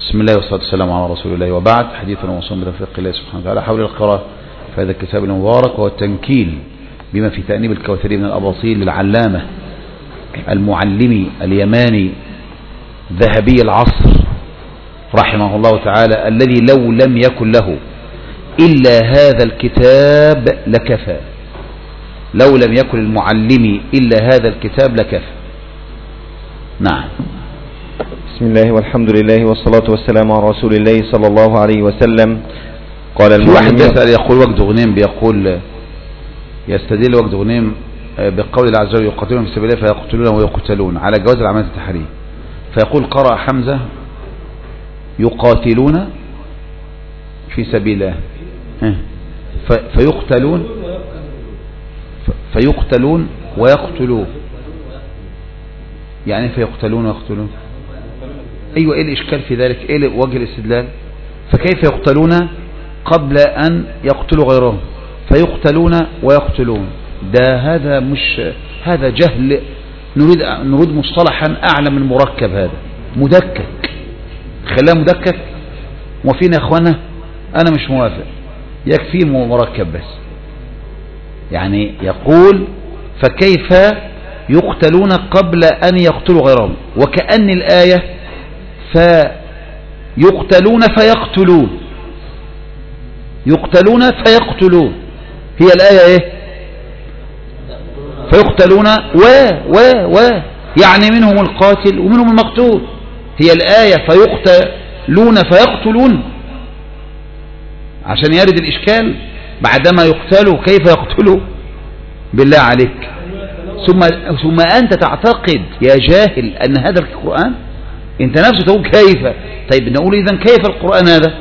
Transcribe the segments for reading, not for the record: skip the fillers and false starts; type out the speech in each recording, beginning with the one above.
بسم الله والصلاة والسلام على رسول الله، وبعد. حديثنا موصول بتوفيق الله سبحانه وتعالى حول القراءة في هذا الكتاب المبارك، وهو التنكيل بما في تأنيب الكوثري من الأباطيل للعلامة المعلمي اليماني ذهبي العصر رحمه الله تعالى، الذي لو لم يكن له إلا هذا الكتاب لكفى. لو لم يكن المعلم إلا هذا الكتاب لكفى. نعم. بسم الله والحمد لله والصلاة والسلام على رسول الله صلى الله عليه وسلم. قال في واحد يسأل يقول وجد غنيم، بيقول يستدل وجد غنيم بقول الله عز وجل يقاتلون في سبيل الله فيقتلون ويقتلون على جواز العملية التحرير، فيقول قرأ حمزة يقاتلون في سبيل الله فيقتلون ويقتلون، يعني فيقتلون ويقتلون. أيوة، إيه الإشكال في ذلك؟ إيه وجه الاستدلال؟ فكيف يقتلون قبل أن يقتلوا غيرهم؟ فيقتلون ويقتلون، هذا مش هذا جهل. نريد مصطلحا أعلى من مركب، هذا مدكك، خلاه مدكك. وفينا يا أخوانا أنا مش موافق، يكفي مركب بس. يعني يقول فكيف يقتلون قبل أن يقتلوا غيرهم، وكأن الآية فيقتلون فيقتلون، يقتلون فيقتلون، هي الآية ايه؟ فيقتلون يعني منهم القاتل ومنهم المقتول. هي الآية فيقتلون فيقتلون عشان يرد الإشكال بعدما يقتلوا كيف يقتلوا؟ بالله عليك. ثم أنت تعتقد يا جاهل أن هذا القرآن؟ أنت نفسه تقول كيف؟ طيب نقول إذن كيف القرآن هذا؟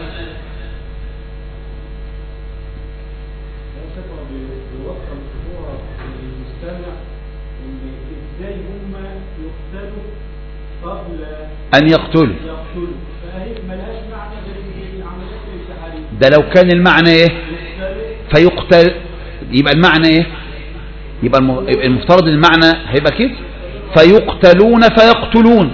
أن يقتلوا، ده لو كان المعنى إيه؟ فيقتل، يبقى المعنى إيه؟ يبقى المفترض المعنى هيبقى كده، فيقتلون فيقتلون،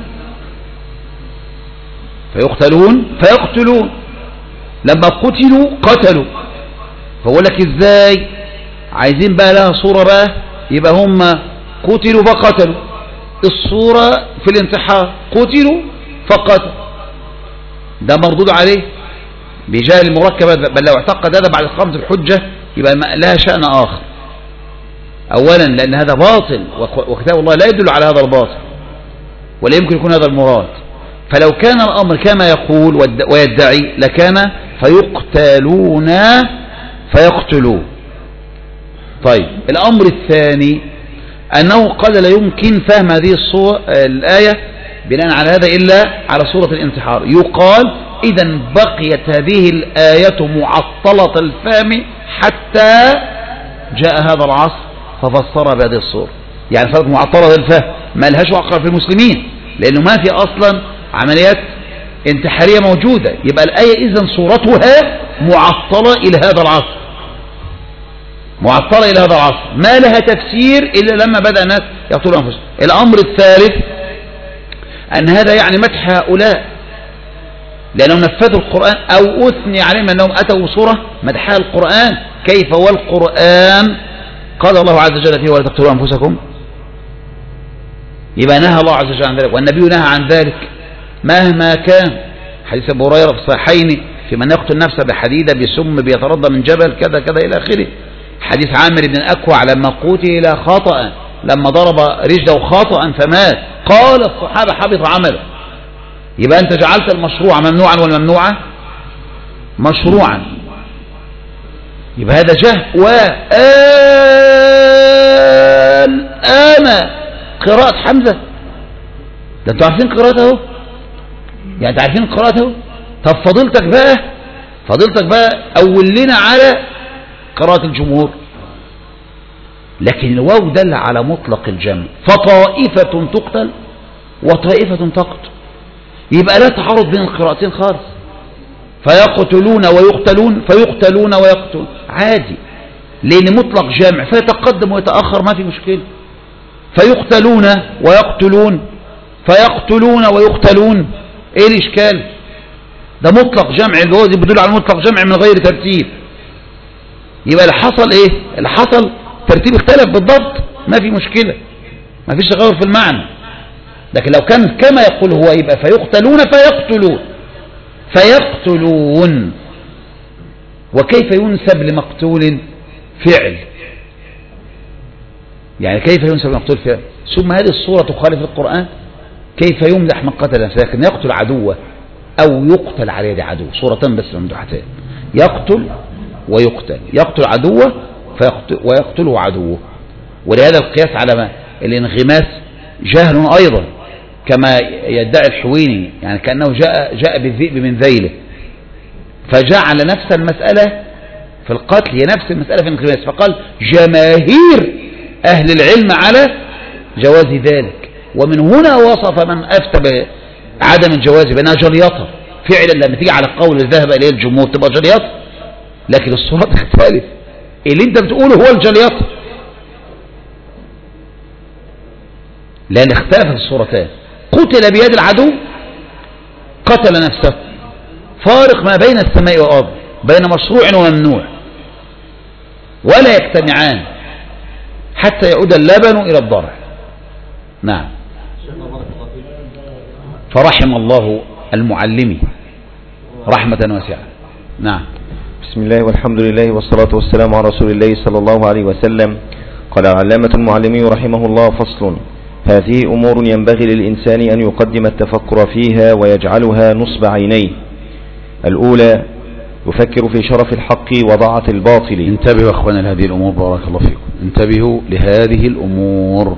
فيقتلون فيقتلون، لما قتلوا قتلوا. فقول لك ازاي؟ عايزين بقى لها صورة بقى، يبقى هم قتلوا فقتلوا. الصورة في الانتحار قتلوا فقتلوا، ده مردود عليه بجهل المركب. بل لو اعتقد هذا بعد إقامة الحجة يبقى لها شأن آخر. أولا لأن هذا باطل، وكتاب الله لا يدل على هذا الباطل، ولا يمكن يكون هذا المراد. فلو كان الأمر كما يقول ويدعي لكان فيقتلون فيقتلون. طيب الأمر الثاني أنه قال لا يمكن فهم هذه الآية بناء على هذا إلا على صورة الانتحار. يقال إذن بقيت هذه الآية معطلة الفهم حتى جاء هذا العصر ففسرها بهذه الصورة. يعني صارت معطلة الفهم، ما لهاش وقع في المسلمين، لأنه ما في أصلا عمليات انتحارية موجودة. يبقى الآية إذن صورتها معطلة إلى هذا العصر، معطلة إلى هذا العصر، ما لها تفسير إلا لما بدأ الناس يقتلوا أنفسهم. الأمر الثالث أن هذا يعني مدح هؤلاء لأنهم نفذوا القرآن، أو أثني عليهم أنهم أتوا بصورة مدحها القرآن. كيف والقرآن قال الله عز وجل فيه ولا تقتلوا أنفسكم؟ يبقى نهى الله عز وجل عن ذلك، والنبي نهى عن ذلك مهما كان. حديث أبو هريرة في الصحيحين في من يقتل نفسه بحديدة بسم بيترضى من جبل كذا كذا إلى آخره. حديث عامر بن الأكوع لما قتل خطأ، لما ضرب رجله خطأ فمات، قال الصحابة حبط عمله. يبقى أنت جعلت المشروع ممنوعا والممنوعة مشروعا، يبقى هذا جهل. والآن قراءة حمزة، ده انتوا عارفين قراءته، يعني انتوا عارفين قراءته. طب فضيلتك بقى أول لنا على قراءة الجمهور. لكن الواو دل على مطلق الجمع، فطائفة تقتل وطائفة تقتل، يبقى لا تعارض بين القراءتين خالص. فيقتلون ويقتلون، فيقتلون ويقتلون عادي، لأن مطلق جمع فيتقدم ويتأخر ما في مشكلة. فيقتلون ويقتلون، فيقتلون ويقتلون، ايه الإشكال؟ ده مطلق جمع، الجواز بيدل على مطلق جمع من غير ترتيب. يبقى اللي حصل ايه؟ اللي حصل ترتيب اختلف بالضبط، ما في مشكلة، ما فيش تغير في المعنى. لكن لو كان كما يقول هو يبقى فيقتلون فيقتلون. وكيف ينسب لمقتول فعل؟ يعني كيف ينسب لمقتول فعل؟ ثم هذه الصورة تخالف القرآن. كيف يمدح من قتل نفسه؟ لكن يقتل عدوه أو يقتل على يد عدو، صورتان بس ممدوحتين، يقتل ويقتل، يقتل عدوه ويقتله عدوه. ولهذا القياس على الانغماس جهل أيضا كما يدعي الحويني، يعني كأنه جاء بالذئب من ذيله، فجعل نفس المسألة في القتل هي نفس المسألة في الانغماس، فقال جماهير أهل العلم على جواز ذلك. ومن هنا وصف من أفتى بعدم الجواز بأنها جليطة. فعلا لما تيجي على قول الذهب إليه الجمهور تبقى جليطة، لكن الصورة تختلف. اللي انت بتقوله هو الجليطة، لأن اختلفت الصورتان. قتل بيد العدو، قتل نفسه، فارق ما بين السماء والأرض، بين مشروع وممنوع، ولا يجتمعان حتى يعود اللبن إلى الضرع. نعم. فرحم الله المعلمي رحمة واسعة. نعم. بسم الله والحمد لله والصلاة والسلام على رسول الله صلى الله عليه وسلم. قال العلامة المعلمي رحمه الله: فصل: هذه أمور ينبغي للإنسان أن يقدم التفكر فيها ويجعلها نصب عينيه. الأولى: يفكر في شرف الحق وضاعة الباطل. انتبهوا أخوانا لهذه الأمور، بارك الله فيكم، انتبهوا لهذه الأمور،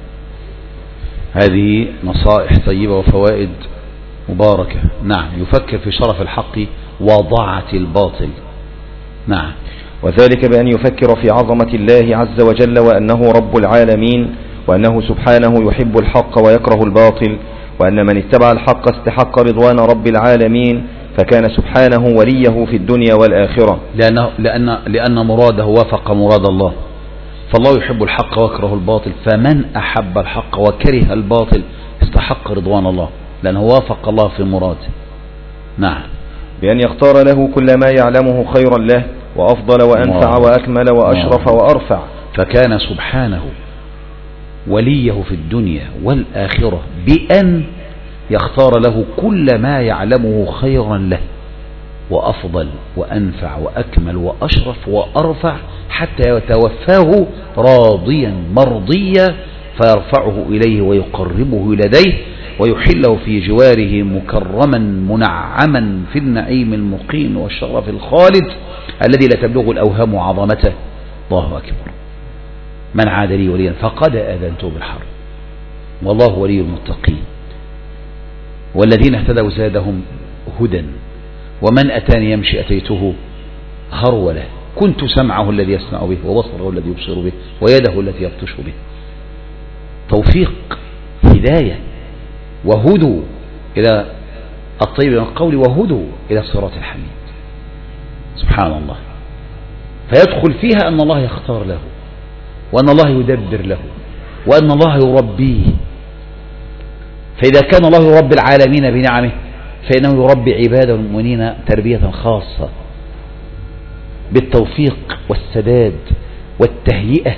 هذه نصائح طيبة وفوائد مباركة. نعم. يفكر في شرف الحق وضاعة الباطل. نعم. وذلك بأن يفكر في عظمة الله عز وجل وأنه رب العالمين، وأنه سبحانه يحب الحق ويكره الباطل، وأن من اتبع الحق استحق رضوان رب العالمين، فكان سبحانه وليه في الدنيا والآخرة، لأن مراده وافق مراد الله. فالله يحب الحق ويكره الباطل، فمن أحب الحق وكره الباطل استحق رضوان الله، لأنه وافق الله في مراده. نعم. بأن يختار له كل ما يعلمه خيرا له وأفضل وأنفع وأكمل وأشرف وأرفع، فكان سبحانه وليه في الدنيا والآخرة بأن يختار له كل ما يعلمه خيرا له وأفضل وأنفع وأكمل وأشرف وأرفع، حتى يتوفاه راضيا مرضيا، فيرفعه إليه ويقربه لديه ويحله في جواره مكرما منعما في النعيم المقيم والشرف الخالد الذي لا تبلغ الأوهام عظمته. الله أكبر. من عاد لي وليا فقد آذنته بالحرب، والله ولي المتقين. والذين اهتدوا زادهم هدى، ومن أتاني يمشي أتيته هرولة، كنت سمعه الذي يسمع به وبصره الذي يبصر به ويده التي يبطش به. توفيق، هداية، وهدوا إلى الطيب من القول وهدوا إلى الصراط الحميد. سبحان الله. فيدخل فيها أن الله يختار له، وأن الله يدبر له، وأن الله يربيه. فإذا كان الله يربي العالمين بنعمه، فإنه يربي عباده المؤمنين تربية خاصة بالتوفيق والسداد والتهيئة.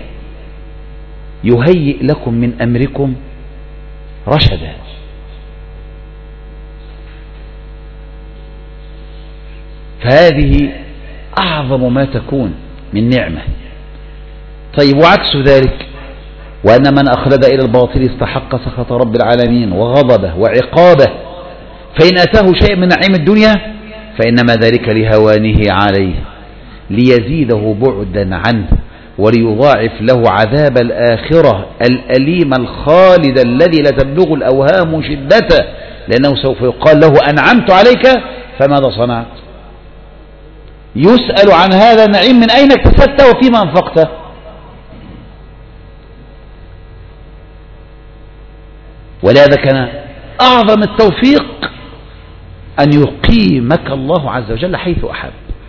يهيئ لكم من أمركم رشدا. فهذه أعظم ما تكون من نعمة. طيب، وعكس ذلك: وأن من أخلد إلى الباطل استحق سخط رب العالمين وغضبه وعقابه، فإن أتاه شيء من نعيم الدنيا فإنما ذلك لهوانه عليه، ليزيده بعدا عنه وليضاعف له عذاب الآخرة الأليم الخالد الذي لا تبلغ الأوهام شدته، لأنه سوف يقال له: أنعمت عليك فماذا صنعت؟ يسأل عن هذا النعيم: من أين اكتسبته وفيما أنفقته؟ ولهذا كان أعظم التوفيق أن يقيمك الله عز وجل حيث أحب.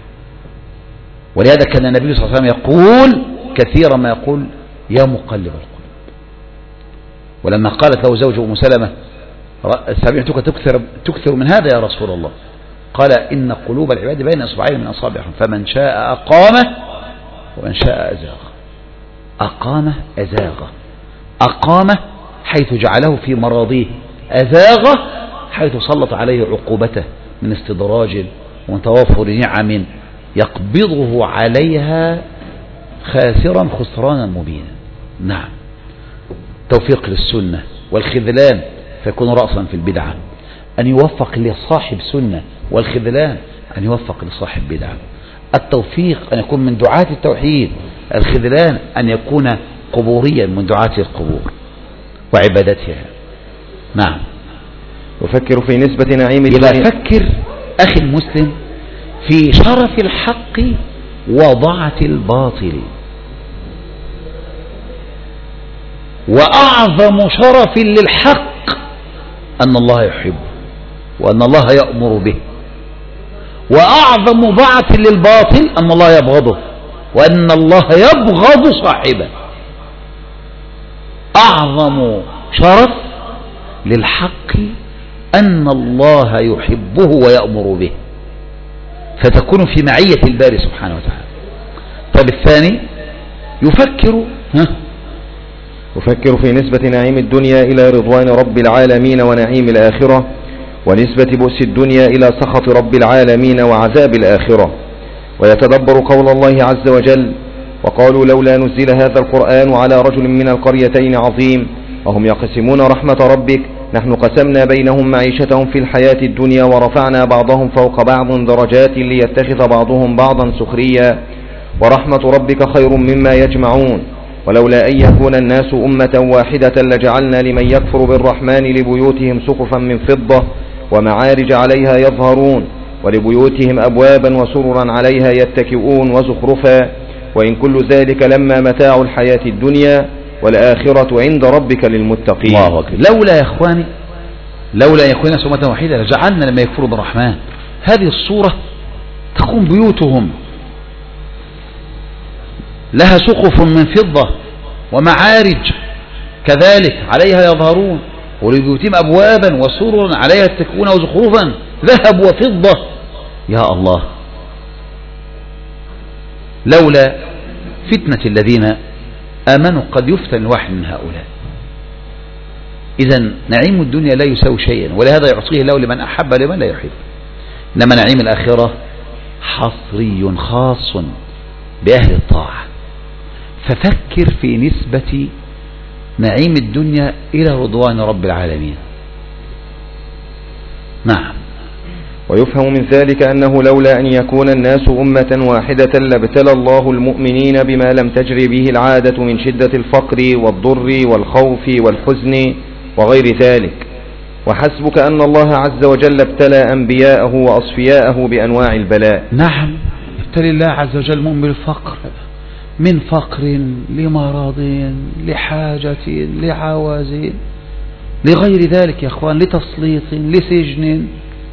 ولهذا كان النبي صلى الله عليه وسلم يقول كثيرا ما يقول: يا مقلب القلوب. ولما قالت له زوجه أم سلمة: سمعتك تكثر من هذا يا رسول الله، قال إن قلوب العباد بين إصبعين من أصابعهم فمن شاء أقامه ومن شاء أزاغ. أقامه أزاغه، أقامه حيث جعله في مراضيه، أزاغه حيث سلط عليه عقوبته من استدراج ومن توفر نعم يقبضه عليها خاسرا خسرانا مبينا. نعم، توفيق للسنة والخذلان فيكون رأسا في البدعة، أن يوفق لصاحب سنة، والخذلان أن يوفق لصاحب بدعة. التوفيق أن يكون من دعاة التوحيد، الخذلان أن يكون قبوريا من دعاة القبور وعبادتها. نعم. يفكر في نسبة نعيم الدنيا. فكر أخي المسلم في شرف الحق وضعة الباطل، وأعظم شرف للحق أن الله يحبه وأن الله يأمر به، وأعظم ضعف للباطل أن الله يبغضه وأن الله يبغض صاحبه. أعظم شرف للحق أن الله يحبه ويأمر به، فتكون في معية الباري سبحانه وتعالى. طيب الثاني يفكر في نسبة نعيم الدنيا إلى رضوان رب العالمين ونعيم الآخرة، ونسبة بؤس الدنيا إلى سخط رب العالمين وعذاب الآخرة، ويتدبر قول الله عز وجل: وقالوا لولا نزل هذا القرآن على رجل من القريتين عظيم وهم يقسمون رحمة ربك نحن قسمنا بينهم معيشتهم في الحياة الدنيا ورفعنا بعضهم فوق بعض درجات ليتخذ بعضهم بعضا سخريا ورحمة ربك خير مما يجمعون ولولا أن يكون الناس أمة واحدة لجعلنا لمن يكفر بالرحمن لبيوتهم سقفا من فضة ومعارج عليها يظهرون ولبيوتهم أبوابا وسررا عليها يتكئون وزخرفا وإن كل ذلك لما متاع الحياة الدنيا والآخرة عند ربك للمتقين. الله أكبر. لولا يا إخواني، لولا أن يكون الناس أمة واحدة لجعلنا لما يكفروا بالرحمن. هذه الصورة تكون بيوتهم لها سقف من فضة ومعارج كذلك عليها يظهرون ولبيوتهم أبوابا وسررا عليها يتكئون وزخرفا ذهب وفضة. يا الله، لولا فتنة الذين آمنوا قد يفتن الواحد من هؤلاء. إذن نعيم الدنيا لا يساوي شيئا، ولهذا يعطيه الله لمن أحب لمن لا يحب. إنما نعيم الآخرة حصري خاص بأهل الطاعة. ففكر في نسبة نعيم الدنيا إلى رضوان رب العالمين. نعم. ويفهم من ذلك أنه لولا أن يكون الناس أمة واحدة لابتلى الله المؤمنين بما لم تجري به العادة من شدة الفقر والضر والخوف والحزن وغير ذلك، وحسبك أن الله عز وجل ابتلى أنبياءه وأصفياءه بأنواع البلاء. نعم، ابتلى الله عز وجل المؤمن بالفقر، من فقر لمرض لحاجة لعواز لغير ذلك يا أخوان، لتسليط لسجن.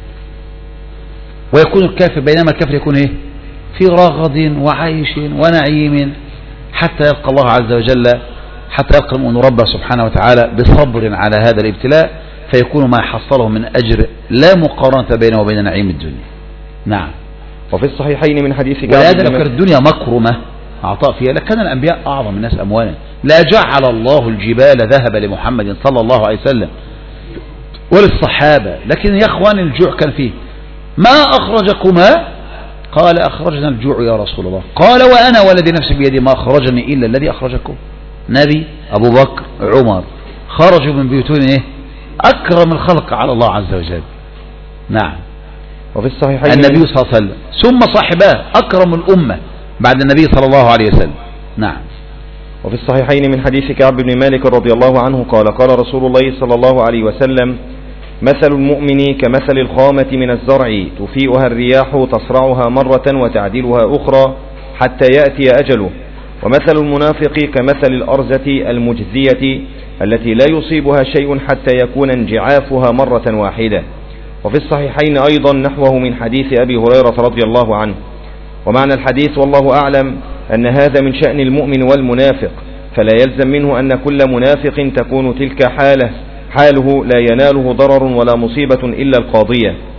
ويكون الكافر بينما الكافر يكون إيه؟ في رغد وعيش ونعيم حتى يلقى الله عز وجل، حتى يلقى المؤمن ربه سبحانه وتعالى بصبر على هذا الابتلاء، فيكون ما يحصله من أجر لا مقارنة بينه وبين نعيم الدنيا. نعم. وفي الصحيحين من حديث كعب ولهذا لو كانت الدنيا مكرمة أعطاء فيها لكان الأنبياء أعظم الناس أموالا. لا جعل الله الجبال ذهب لمحمد صلى الله عليه وسلم وللصحابة، لكن يا أخوان الجوع كان فيه. ما أخرجكما؟ قال أخرجنا الجوع يا رسول الله. قال وأنا والذي نفسي بيدي ما أخرجني إلا الذي أخرجكم. نبي أبو بكر عمر خرجوا من بيوتهم إيه؟ أكرم الخلق على الله عز وجل. نعم. وفي الصحيحين النبي صلى الله عليه وسلم ثم صاحباه أكرم الأمة بعد النبي صلى الله عليه وسلم. نعم. وفي الصحيحين من حديث كعب بن مالك رضي الله عنه قال قال رسول الله صلى الله عليه وسلم: مثل المؤمن كمثل الخامة من الزرع تفيئها الرياح تصرعها مرة وتعدلها أخرى حتى يأتي أجله، ومثل المنافق كمثل الأرزة المجزية التي لا يصيبها شيء حتى يكون انجعافها مرة واحدة. وفي الصحيحين أيضا نحوه من حديث أبي هريرة رضي الله عنه. ومعنى الحديث والله أعلم أن هذا من شأن المؤمن والمنافق، فلا يلزم منه أن كل منافق تكون تلك حاله لا يناله ضرر ولا مصيبة إلا القاضية.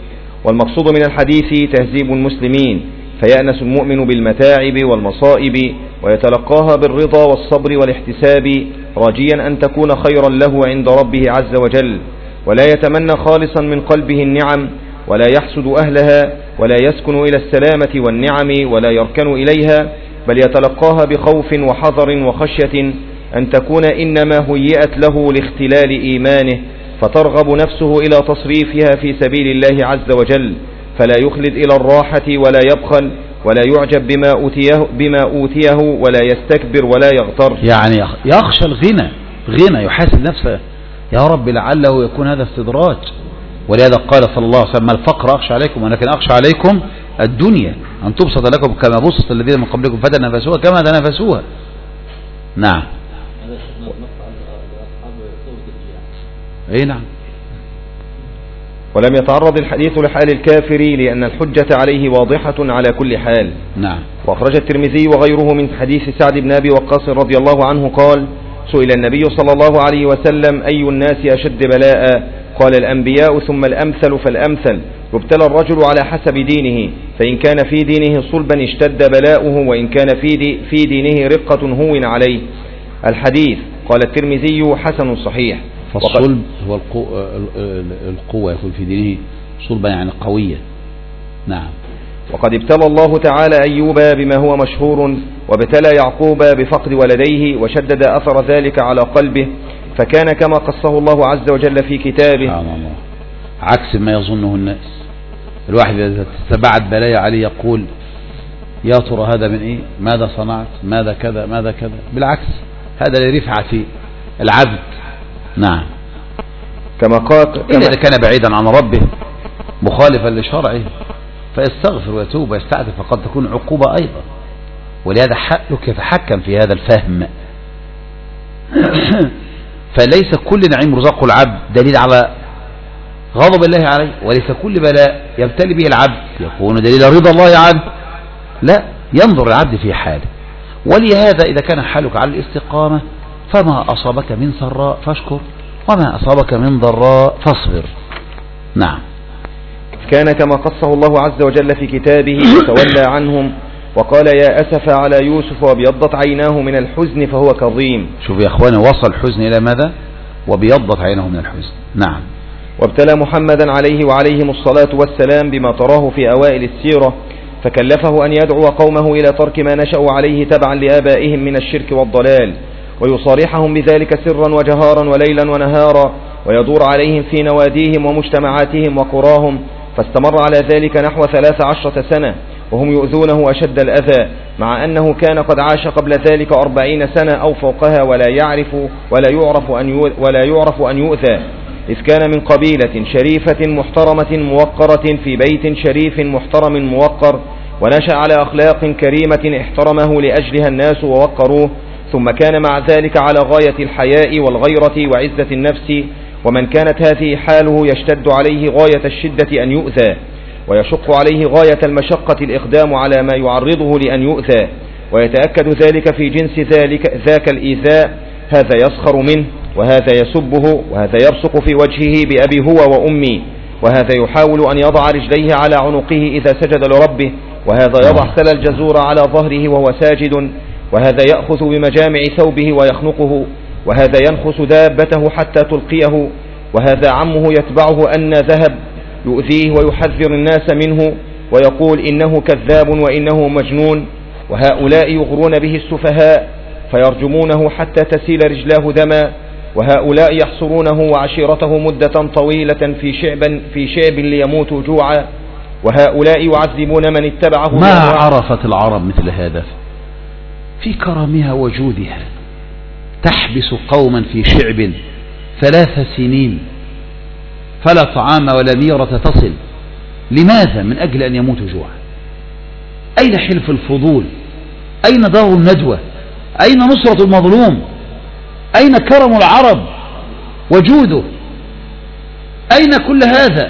والمقصود من الحديث تهذيب المسلمين، فيأنس المؤمن بالمتاعب والمصائب ويتلقاها بالرضا والصبر والاحتساب، راجيا أن تكون خيرا له عند ربه عز وجل، ولا يتمنى خالصا من قلبه النعم، ولا يحسد أهلها، ولا يسكن إلى السلامة والنعم ولا يركن إليها، بل يتلقاها بخوف وحذر وخشية أن تكون إنما هيئت له لاختلال إيمانه، فترغب نفسه إلى تصريفها في سبيل الله عز وجل، فلا يخلد إلى الراحة ولا يبخل ولا يعجب بما أوتيه ولا يستكبر ولا يغتر. يعني يخشى غنى يحاسب نفسه، يا رب لعله يكون هذا استدراج. ولهذا قال صلى الله عليه وسلم: الفقر أخشى عليكم ولكن أخشى عليكم الدنيا أن تبسط لكم كما بسط الذين من قبلكم فتنافسوها كما تنافسوها. نعم. اي نعم. ولم يتعرض الحديث لحال الكافر لأن الحجة عليه واضحة على كل حال. نعم. وأخرج الترمذي وغيره من حديث سعد بن أبي وقاص رضي الله عنه قال: سئل النبي صلى الله عليه وسلم: أي الناس أشد بلاء؟ قال: الأنبياء ثم الأمثل فالأمثل، يبتلى الرجل على حسب دينه، فإن كان في دينه صلبا اشتد بلاؤه، وإن كان في دينه رقة هون عليه. الحديث. قال الترمذي: حسن صحيح. فالصلب هو القوة، يكون في دينه صلبا يعني قوية. نعم. وقد ابتلى الله تعالى أيوب بما هو مشهور، وابتلى يعقوب بفقد ولديه، وشدد أثر ذلك على قلبه، فكان كما قصه الله عز وجل في كتابه. سبحان الله، عكس ما يظنه الناس. الواحد إذا تبعت بلايا عليه يقول: يا ترى هذا من إيه؟ ماذا صنعت؟ ماذا كذا ماذا كذا؟ بالعكس، هذا لرفعة العبد. نعم. كما قال: إذا كان بعيدا عن ربه مخالفا لشرعه فيستغفر ويتوب ويستعذر، فقد تكون عقوبة أيضا. ولهذا حقك يتحكم في هذا الفهم. فليس كل نعيم رزقه العبد دليل على غضب الله عليه، وليس كل بلاء يبتلي به العبد يكون دليل رضا الله عنه. لا، ينظر العبد في حاله. ولهذا إذا كان حالك على الاستقامة فما أصابك من سراء فاشكر، وما أصابك من ضراء فاصبر. نعم. كان كما قصه الله عز وجل في كتابه: وتولى عنهم وقال: يا أسف على يوسف وابيضت عيناه من الحزن فهو كظيم. شوف يا أخواني، وصل الحزن إلى ماذا؟ وبيضت عينه من الحزن. نعم. وابتلى محمدا عليه وعليهم الصلاة والسلام بما تراه في أوائل السيرة، فكلفه أن يدعو قومه إلى ترك ما نشأوا عليه تبعا لآبائهم من الشرك والضلال، ويصارحهم بذلك سرا وجهارا وليلا ونهارا، ويدور عليهم في نواديهم ومجتمعاتهم وقراهم، فاستمر على ذلك نحو 13 سنة وهم يؤذونه أشد الأذى، مع أنه كان قد عاش قبل ذلك 40 سنة أو فوقها ولا يعرف أن يؤذى، إذ كان من قبيلة شريفة محترمة موقرة في بيت شريف محترم موقر، ونشأ على أخلاق كريمة احترمه لأجلها الناس ووقروه، ثم كان مع ذلك على غاية الحياء والغيرة وعزة النفس، ومن كانت هذه حاله يشتد عليه غاية الشدة أن يؤذى، ويشق عليه غاية المشقة الإقدام على ما يعرضه لأن يؤذى، ويتأكد ذلك في جنس ذاك الإيذاء، هذا يسخر منه، وهذا يسبه، وهذا يبصق في وجهه بأبي هو وأمي، وهذا يحاول أن يضع رجليه على عنقه إذا سجد لربه، وهذا يضع سل الجزور على ظهره وهو ساجد، وهذا يأخذ بمجامع ثوبه ويخنقه، وهذا ينخس دابته حتى تلقيه، وهذا عمه يتبعه أن ذهب يؤذيه ويحذر الناس منه ويقول إنه كذاب وإنه مجنون، وهؤلاء يغرون به السفهاء فيرجمونه حتى تسيل رجلاه دما، وهؤلاء يحصرونه وعشيرته مدة طويلة في شعب ليموتوا جوعا، وهؤلاء يعذبون من اتبعه. ما عرفت العرب مثل هذا في كرمها وجودها، تحبس قوما في شعب 3 سنين فلا طعام ولا ميرة تصل. لماذا؟ من أجل أن يموتوا جوعا. أين حلف الفضول؟ أين دار الندوة؟ أين نصرة المظلوم؟ أين كرم العرب وجوده؟ أين كل هذا؟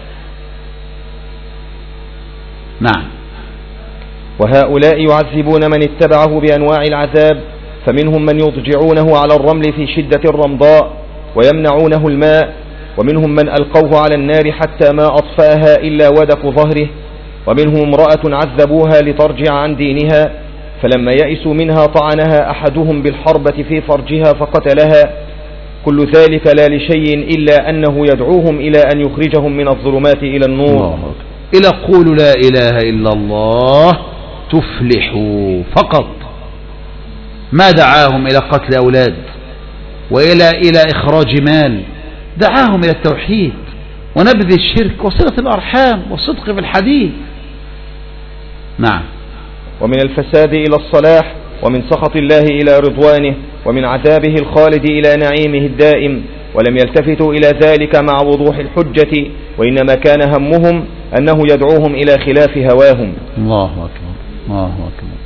نعم. وهؤلاء يعذبون من اتبعه بأنواع العذاب، فمنهم من يضجعونه على الرمل في شدة الرمضاء ويمنعونه الماء، ومنهم من ألقوه على النار حتى ما أطفأها إلا ودك ظهره، ومنهم امرأة عذبوها لترجع عن دينها، فلما يئسوا منها طعنها أحدهم بالحربة في فرجها فقتلها. كل ذلك لا لشيء إلا أنه يدعوهم إلى أن يخرجهم من الظلمات إلى النور، إلى قولوا لا إله إلا الله تفلحوا فقط. ما دعاهم إلى قتل أولاد إلى إخراج مال، دعاهم إلى التوحيد ونبذ الشرك وصلة الأرحام والصدق في الحديث. نعم. ومن الفساد إلى الصلاح، ومن سخط الله إلى رضوانه، ومن عذابه الخالد إلى نعيمه الدائم، ولم يلتفتوا إلى ذلك مع وضوح الحجة، وإنما كان همهم أنه يدعوهم إلى خلاف هواهم. الله أكبر الله أكبر.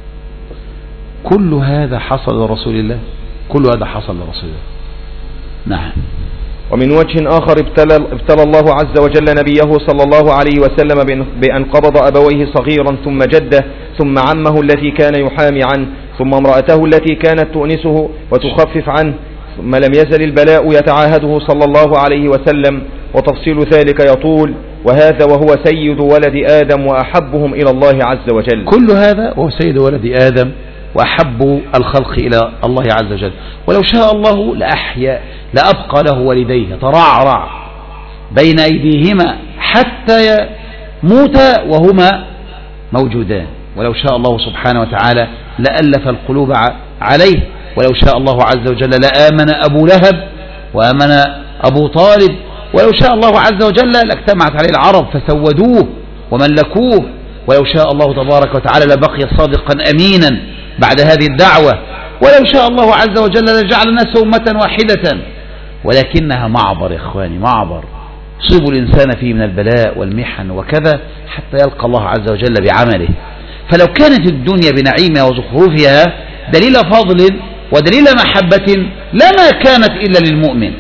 كل هذا حصل لرسول الله، كل هذا حصل لرسول الله. نعم. ومن وجه آخر ابتلى الله عز وجل نبيه صلى الله عليه وسلم بأن قبض أبويه صغيرا ثم جده ثم عمه التي كان يحامي عنه ثم امرأته التي كانت تؤنسه وتخفف عنه، ثم لم يزل البلاء يتعاهده صلى الله عليه وسلم، وتفصيل ذلك يطول، وهذا وهو سيد ولد آدم وأحبهم إلى الله عز وجل. كل هذا وهو سيد ولد آدم وأحب الخلق إلى الله عز وجل، ولو شاء الله لأبقى له والديه ترعرع بين أيديهما حتى يموتا وهما موجودان، ولو شاء الله سبحانه وتعالى لألف القلوب عليه، ولو شاء الله عز وجل لآمن أبو لهب وآمن أبو طالب، ولو شاء الله عز وجل لاجتمعت عليه العرب فسودوه وملكوه، ولو شاء الله تبارك وتعالى لبقي صادقا أمينا بعد هذه الدعوة، ولو شاء الله عز وجل لجعل الناس أمة واحدة، ولكنها معبر يا إخواني، معبر يصيب الإنسان فيه من البلاء والمحن وكذا حتى يلقى الله عز وجل بعمله. فلو كانت الدنيا بنعيمها وزخرفها دليل فضل ودليل محبة لما كانت إلا للمؤمن،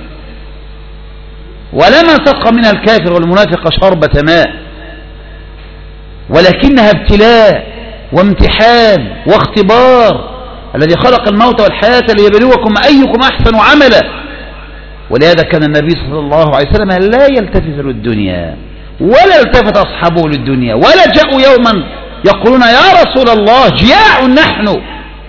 ولما سقى منها الكافر والمنافق شربة ماء، ولكنها ابتلاء وامتحان واختبار. الذي خلق الموت والحياة ليبلوكم أيكم أحسن عملا. ولهذا كان النبي صلى الله عليه وسلم لا يلتفت للدنيا ولا التفت أصحابه للدنيا، ولا جاءوا يوما يقولون يا رسول الله جياع نحن،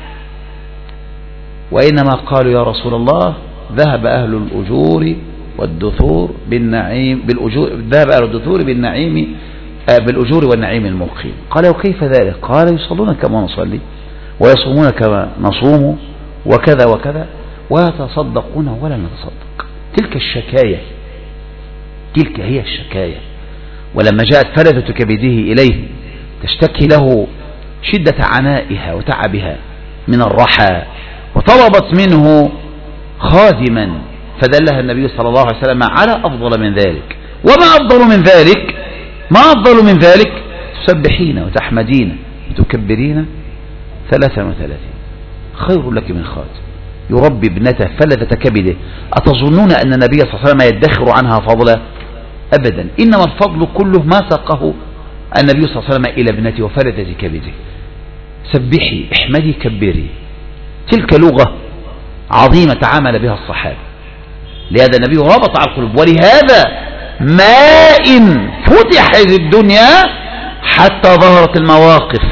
وإنما قالوا يا رسول الله ذهب أهل الأجور والدثور بالنعيم ذهب أهل الدثور بالنعيم بالأجور والنعيم المقيم. قال وكيف ذلك؟ قال يصلون كما نصلي ويصومون كما نصوم وكذا وكذا ويتصدقون ولا نتصدق. تلك الشكاية، تلك هي الشكاية. ولما جاءت فلذة كبده إليه تشتكي له شدة عنائها وتعبها من الرحى، وطلبت منه خادما فدلها النبي صلى الله عليه وسلم على أفضل من ذلك. وما أفضل من ذلك؟ ما أفضل من ذلك؟ تسبحين وتحمدين وتكبرين 33 خير لك من خادم يربي ابنته فلذة كبده. أتظنون أن النبي صلى الله عليه وسلم يدخر عنها فضلا؟ أبدا، إنما الفضل كله ما ساقه النبي صلى الله عليه وسلم إلى ابنته وفلذة كبده. سبحي احمدي كبري، تلك لغة عظيمة تعامل بها الصحابة. لهذا النبي ربط على القلوب، ولهذا ما إن فتحت الدنيا حتى ظهرت المواقف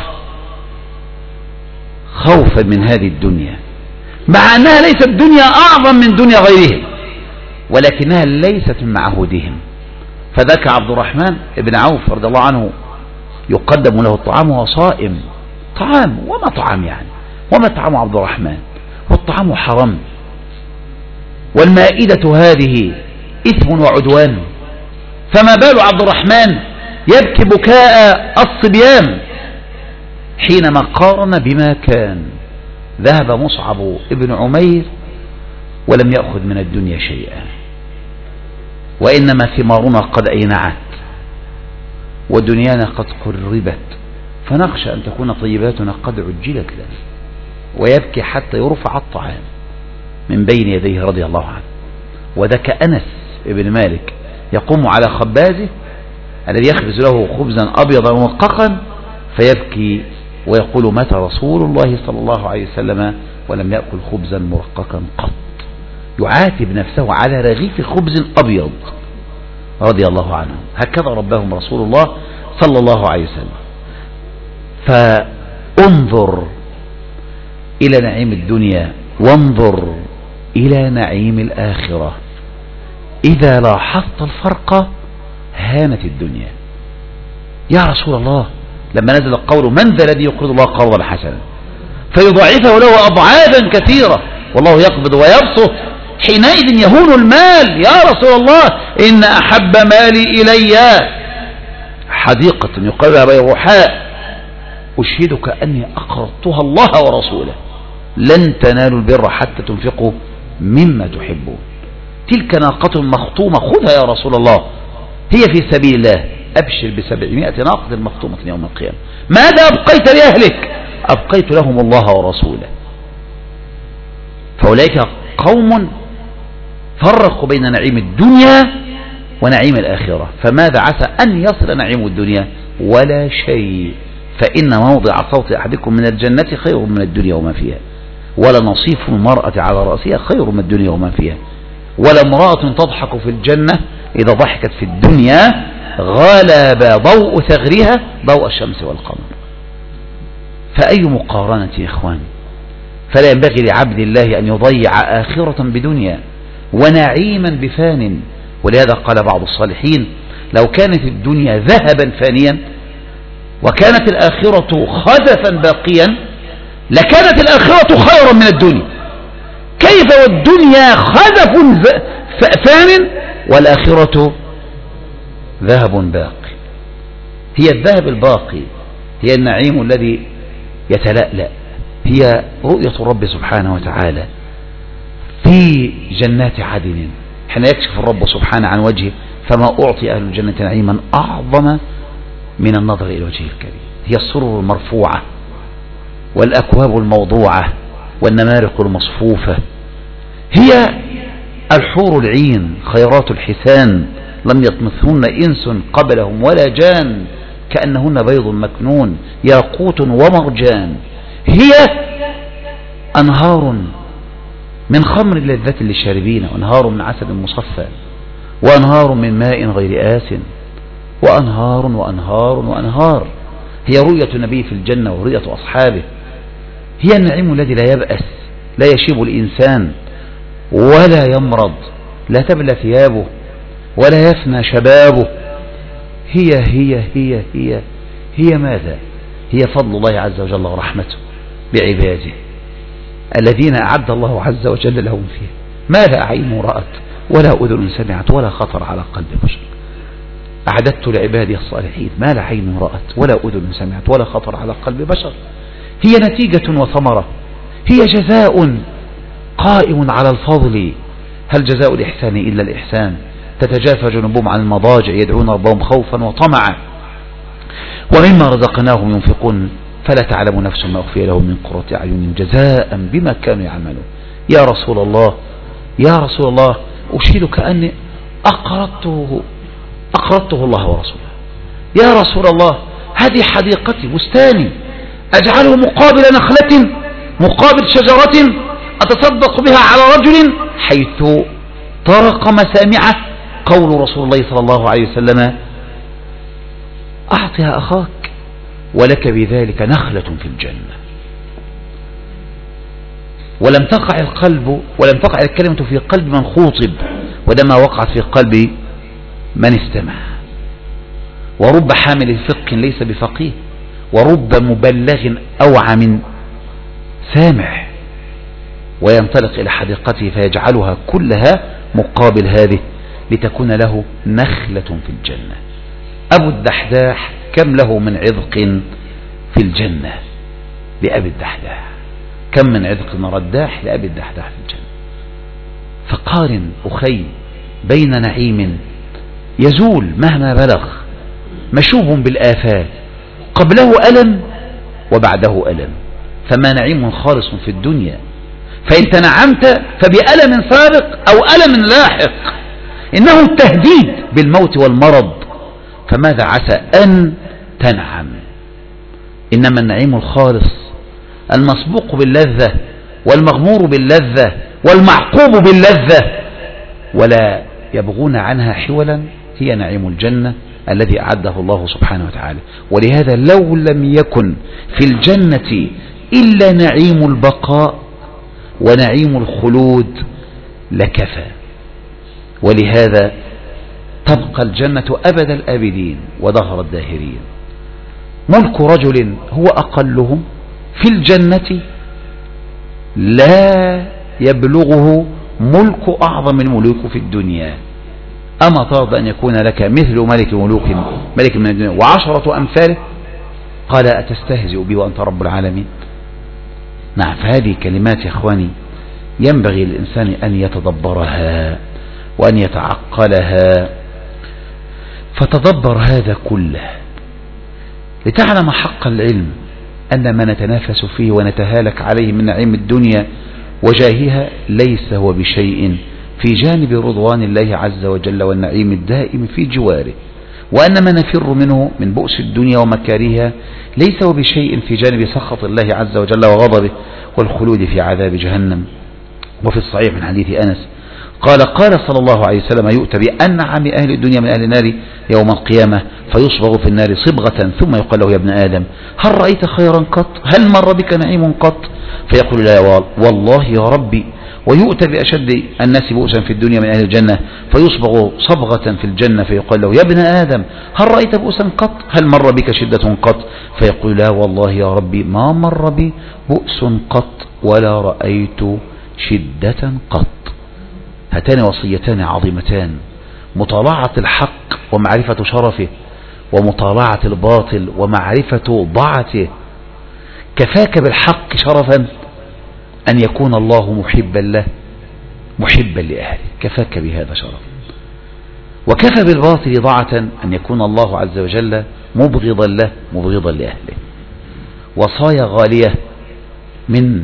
خوفا من هذه الدنيا، مع أنها ليست الدنيا أعظم من دنيا غيرهم، ولكنها ليست من معهودهم. فذاك عبد الرحمن بن عوف رضي الله عنه يقدم له الطعام وهو صائم. طعام وما طعام يعني، وما طعام عبد الرحمن؟ والطعام حرام، والمائدة هذه إثم وعدوان، فما بال عبد الرحمن يبكي بكاء الصبيان حينما قارن بما كان. ذهب مصعب ابن عمير ولم يأخذ من الدنيا شيئا، وإنما ثمارنا قد أينعت ودنيانا قد قربت، فنخشى أن تكون طيباتنا قد عجلت لنا. ويبكي حتى يرفع الطعام من بين يديه رضي الله عنه. وذاك أنس ابن مالك يقوم على خبازه الذي يخبز له خبزا أبيضا مرققا فيبكي ويقول متى رسول الله صلى الله عليه وسلم ولم يأكل خبزا مرققا قط. يعاتب نفسه على رغيف خبز أبيض رضي الله عنه. هكذا ربهم رسول الله صلى الله عليه وسلم. فانظر إلى نعيم الدنيا وانظر إلى نعيم الآخرة. إذا لاحظت الفرق هانت الدنيا. يا رسول الله، لما نزل القول من ذا الذي يقرض الله قرضا حسنا فيضاعفه له أضعافا كثيرة والله يقبض ويبسط، حينئذ يهون المال. يا رسول الله، إن أحب مالي إلي حديقة يقال بيروحاء أشهدك أني أقرضتها الله ورسوله لن تنالوا البر حتى تنفقوا مما تحبون. تلك ناقة مخطومة خذها يا رسول الله، هي في سبيل الله، أبشر ب700 ناقة مخطومة يوم القيامة. ماذا أبقيت لأهلك؟ أبقيت لهم الله ورسوله. فأولئك قوم فرقوا بين نعيم الدنيا ونعيم الآخرة. فماذا عسى أن يصل نعيم الدنيا؟ ولا شيء. فإن موضع صوت أحدكم من الجنة خير من الدنيا وما فيها، ولا نصيف المرأة على رأسها خير من الدنيا وما فيها، ولا امرأة تضحك في الجنة إذا ضحكت في الدنيا غلب ضوء ثغرها ضوء الشمس والقمر. فأي مقارنة يا إخواني. فلا ينبغي لعبد الله أن يضيع آخرة بدنيا ونعيما بفان. ولهذا قال بعض الصالحين لو كانت الدنيا ذهبا فانيا وكانت الآخرة خزفا باقيا لكانت الآخرة خيرا من الدنيا. كيف والدنيا خزف فان والآخرة ذهب باقي؟ هي الذهب الباقي، هي النعيم الذي يتلألأ، هي رؤية الرب سبحانه وتعالى في جنات عدن حين يكشف الرب سبحانه عن وجهه فما أعطي أهل الجنة نعيما أعظم من النظر إلى وجهه الكريم. هي السرر المرفوعة والأكواب الموضوعة والنمارق المصفوفة، هي الحور العين خيرات الحسان لم يطمثهن إنس قبلهم ولا جان كأنهن بيض مكنون ياقوت ومرجان. هي أنهار من خمر لذة للشاربين وأنهار من عسل مصفى وأنهار من ماء غير آس وأنهار وأنهار وأنهار. هي رؤية النبي في الجنة ورؤية أصحابه. هي النعيم الذي لا يبأس، لا يشيب الإنسان ولا يمرض، لا تبلى ثيابه ولا يفنى شبابه. هي هي هي هي هي ماذا؟ هي فضل الله عز وجل ورحمته بعباده الذين أعد الله عز وجل لهم فيها ما لا عين رأت ولا أذن سمعت ولا خطر على قلب بشر. أعددت لعبادي الصالحين ما لا عين رأت ولا أذن سمعت ولا خطر على قلب بشر. هي نتيجة وثمرة، هي جزاء قائم على الفضل. هل جزاء الإحسان إلا الإحسان؟ تتجافى جنوبهم عن المضاجع يدعون ربهم خوفا وطمعا ومما رزقناهم ينفقون فلا تعلم نفس ما أخفي لهم من قرة أعين جزاء بما كانوا يعملون. يا رسول الله يا رسول الله أشهدك أني أقرضته الله ورسوله. يا رسول الله هذه حديقتي بستاني أجعله مقابل نخلة مقابل شجرة أتصدق بها على رجل حيث طرق مسامعه. قول رسول الله صلى الله عليه وسلم أعطها أخاك ولك بذلك نخلة في الجنة. ولم تقع الكلمة في قلب من خوطب ودما وقعت في قلب من استمع. ورب حامل فقه ليس بفقيه ورب مبلغ أوعى من سامع وينطلق إلى حديقته فيجعلها كلها مقابل هذه لتكون له نخلة في الجنة. أبو الدحداح كم له من عذق في الجنة لأبي الدحداح، كم من عذق رداح لأبي الدحداح في الجنة. فقارن أخي بين نعيم يزول مهما بلغ مشوب بالآفات قبله ألم وبعده ألم، فما نعيم خالص في الدنيا. فإن تنعمت فبألم سابق أو ألم لاحق، إنه التهديد بالموت والمرض. فماذا عسى أن تنعم؟ إنما النعيم الخالص المسبوق باللذة والمغمور باللذة والمعقوب باللذة ولا يبغون عنها حولا هي نعيم الجنة الذي أعده الله سبحانه وتعالى. ولهذا لو لم يكن في الجنة إلا نعيم البقاء ونعيم الخلود لكفى. ولهذا تبقى الجنة أبد الآبدين ودهر الداهرين. ملك رجل هو أقلهم في الجنة لا يبلغه ملك أعظم الملوك في الدنيا. أما ترضى أن يكون لك مثل ملك من الدنيا وعشرة أمثاله؟ قال أتستهزئ بي وأنت رب العالمين؟ نعم. فهذه كلمات يا أخواني ينبغي للإنسان أن يتدبرها وأن يتعقلها. فتدبر هذا كله لتعلم حق العلم أن ما نتنافس فيه ونتهالك عليه من نعيم الدنيا وجاهها ليس هو بشيء في جانب رضوان الله عز وجل والنعيم الدائم في جواره، وأن ما نفر منه من بؤس الدنيا ومكارهها ليس هو بشيء في جانب سخط الله عز وجل وغضبه والخلود في عذاب جهنم. وفي الصحيح من حديث أنس قال صلى الله عليه وسلم يؤتى بأنعم أهل الدنيا من أهل النار يوم القيامة فيصبغ في النار صبغة ثم يقال له يا ابن آدم هل رأيت خيرا قط؟ هل مر بك نعيم قط؟ فيقول لا والله يا ربي. ويؤتى بأشد الناس بؤسا في الدنيا من أهل الجنة فيصبغ صبغة في الجنة فيقال له يا ابن آدم هل رأيت بؤسا قط؟ هل مر بك شدة قط؟ فيقول لا والله يا ربي ما مر بي بؤس قط ولا رأيت شدة قط. هاتان وصيتان عظيمتان: مطالعة الحق ومعرفة شرفه، ومطالعة الباطل ومعرفة ضعته. كفاك بالحق شرفا أن يكون الله محبا له محبا لأهله، كفاك بهذا شرف. وكفى بالباطل ضعة أن يكون الله عز وجل مبغضا له مبغضا لأهله. وصايا غالية من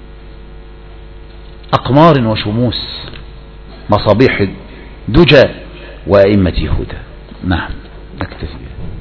أقمار وشموس مصابيح دجى وأئمة هدى. نعم نكتفي.